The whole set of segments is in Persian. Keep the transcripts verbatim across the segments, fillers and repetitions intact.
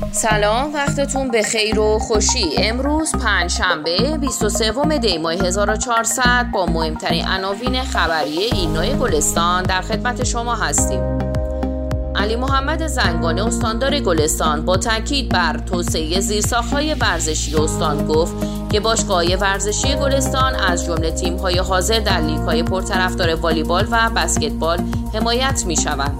سلام، وقتتون بخیر و خوشی. امروز پنجشنبه بیست و سوم دی ماه هزار و چهارصد با مهمترین عناوین خبری این نوع گلستان در خدمت شما هستیم. علی محمد زنگانه استاندار گلستان با تاکید بر توسعه زیرساخت‌های ورزشی استان گفت که باشگاه‌های ورزشی گلستان از جمله تیم‌های حاضر در لیگ‌های پرطرفدار والیبال و بسکتبال حمایت می‌شوند.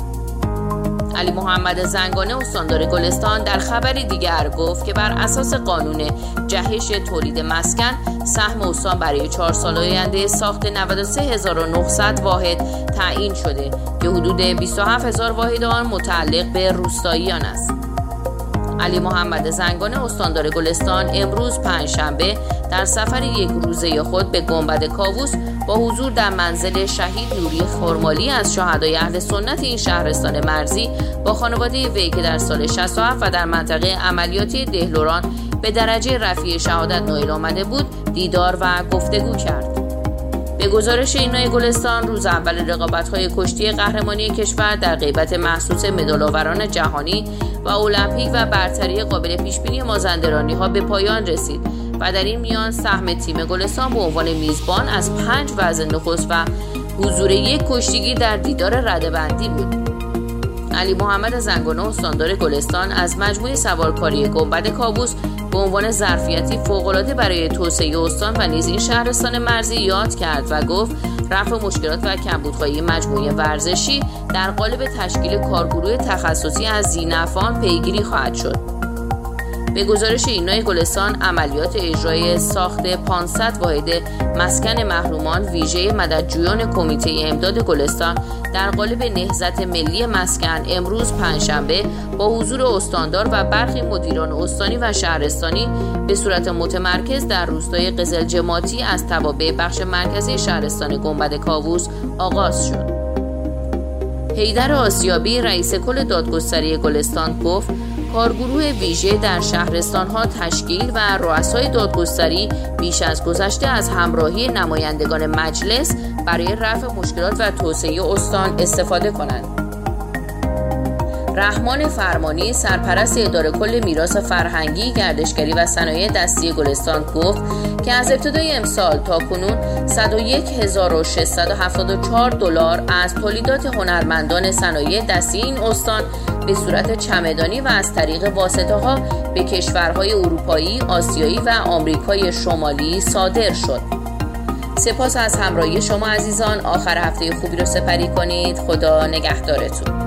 علی محمد زنگانه استاندار گلستان در خبری دیگر گفت که بر اساس قانون جهش تولید مسکن سهم استان برای چهار سال آینده ساخت نود و سه هزار و نهصد واحد تعیین شده که حدود بیست و هفت هزار واحد آن متعلق به روستاییان است. علی محمد زنگانه استاندار گلستان امروز پنجشنبه در سفر یک روزه خود به گنبد کاووس با حضور در منزل شهید نوری خرمالی از شهدای اهل سنت این شهرستان مرزی با خانواده وی که در سال شصت و هفت و در منطقه عملیاتی دهلوران به درجه رفیع شهادت نائل آمده بود دیدار و گفتگو کرد. به گزارش این نوع گلستان روز اول رقابت‌های کشتی قهرمانی کشور در غیبت مخصوص مدال‌آوران جهانی و المپیک و برتری قابل پیشبینی مازندرانی‌ها به پایان رسید و در این میان سهم تیم گلستان به عنوان میزبان از پنج وزن نخست و حضور یک کشتیگیر در دیدار رده‌بندی بود. علی محمد زنگانه استاندار گلستان از مجموعه سوارکاری گنبد کاووس به عنوان ظرفیتی فوق‌العاده برای توسعه استان و نیز این شهرستان مرزی یاد کرد و گفت رفع مشکلات و کمبودهای مجموعه ورزشی در قالب تشکیل کارگروه تخصصی از ذی‌نفعان پیگیری خواهد شد. به گزارش این نوع گلستان عملیات اجرای ساخت پانصد واحد مسکن محرومان ویژه مددجویان کمیته امداد گلستان در قالب نهضت ملی مسکن امروز پنجشنبه با حضور استاندار و برخی مدیران استانی و شهرستانی به صورت متمرکز در روستای قزلجماتی از توابع بخش مرکزی شهرستان گنبد کاووس آغاز شد. حیدر آسیابی رئیس کل دادگستری گلستان گفت کارگروه ویژه در شهرستان‌ها تشکیل و رؤسای دادگستری بیش از گذشته از همراهی نمایندگان مجلس برای رفع مشکلات و توسعه استان استفاده کنند. رحمان فرمانی سرپرست اداره کل میراث فرهنگی، گردشگری و صنایع دستی گلستان گفت که از ابتدای امسال تا کنون صد و یک هزار و ششصد و هفتاد و چهار دلار از تولیدات هنرمندان صنایع دستی این استان به صورت چمدانی و از طریق واسطه‌ها به کشورهای اروپایی، آسیایی و آمریکای شمالی صادر شد. سپاس از همراهی شما عزیزان. آخر هفته خوبی رو سپری کنید. خدا نگهدارتون.